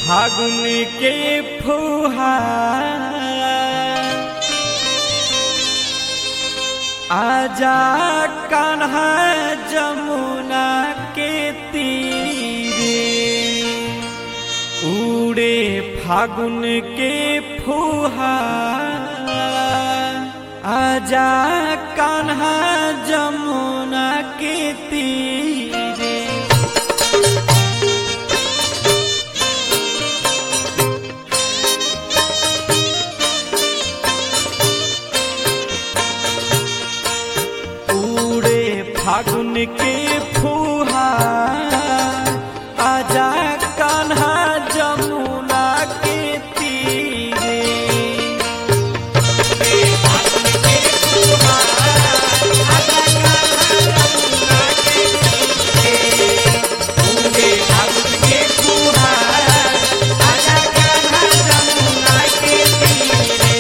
फागुन के फुहार आजा कान्हा जमुना के तीरे उड़े फागुन के फुहार आजा कान्हा जमुना के तीरे फागुन के फुहार आजा कान्हा जमुना के तीरे फागुन के फुहार आजा कान्हा जमुना के तीरे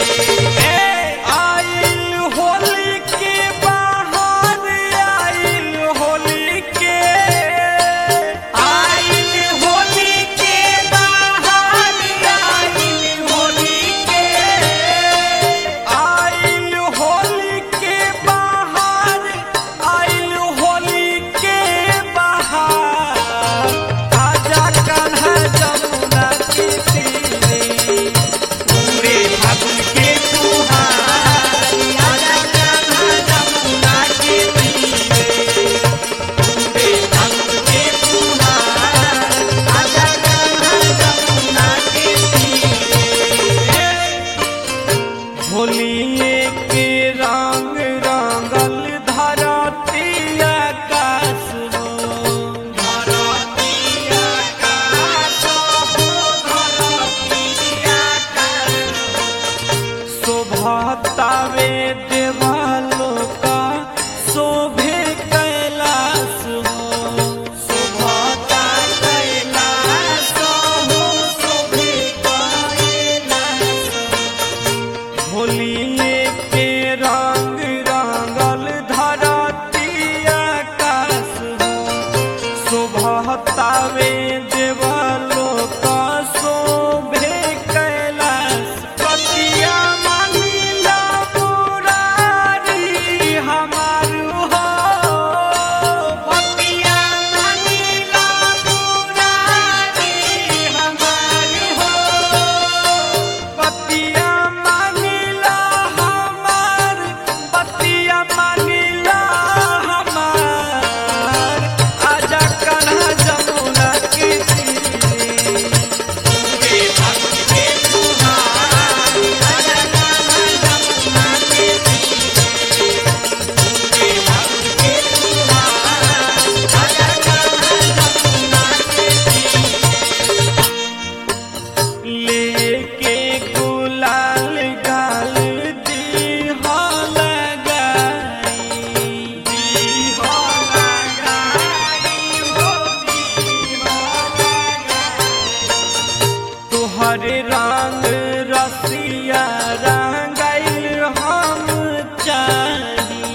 आइल होली के होलिये के रंग रंगल धरती आकाश हो धरती आकाश शोभतावे देवालों का शोभे कैलाश हो शोभता कैलाश हो शोभे कैलाश होलिये के रंग रंगल धरती आकाश हो शोभतावे देवालों का शोभे कैलाश पतिया मानिला मुरारी हमार हो पतिया मानिला मुरारी हमार हो पतिया लेके गुलाल गाल दी हो लगाई तुहरे रंग रसिया रंगाइल हम चाही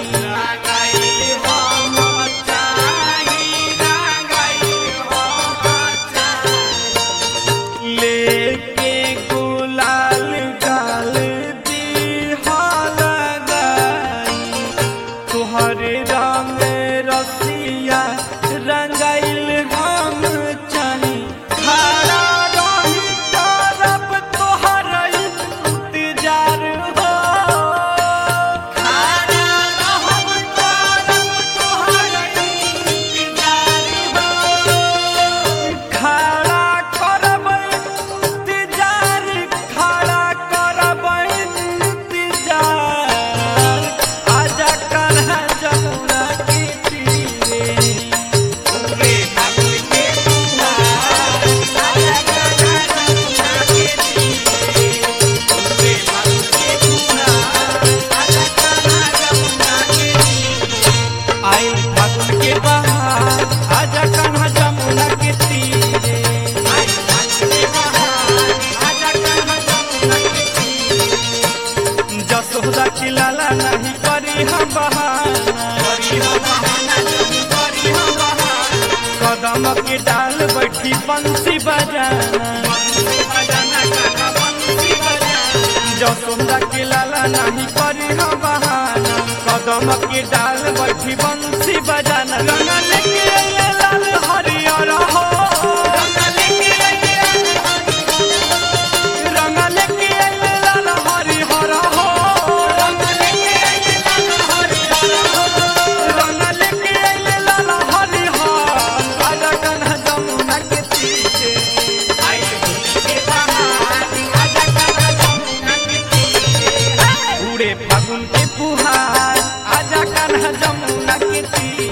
लेके गुलाल गाल दी हो लगाई तुहरे रंग रसिया रंगाइल हम चाही खड़ा रही तरफ तोहर इंतजार हो खड़ा रहब तरफ तोहर इंतजार हो खड़ा करब इंतजार खड़ा करब इंतजार आजा कान्हा जमुना के तीरे फागुन के फुहार आजा कान्हा जमुना के तीरे फागुन के फुहार आजा कान्हा जमुना के तीरे आइल फागुन के बहार आजा कान्हा जमुना के तीरे आइल फागुन के बहार आजा कान्हा जमुना के तीरे जसोदा की लाला नहीं करी हम बहाना करी हम बहाना कदम के डाल बैठी बंसी बजाना नहीं करी हो बहाना कदम के डाल बैठी बंसी बजाना रंग लेके अइले लाल हरियर हो रंग लेके अइले लाल हरियर हो रंग लेके अइले लाल हरियर आजा कान्हा जमुना के तीरे उड़े फागुन के फुहार आजा कान्हा जमुना के तीरे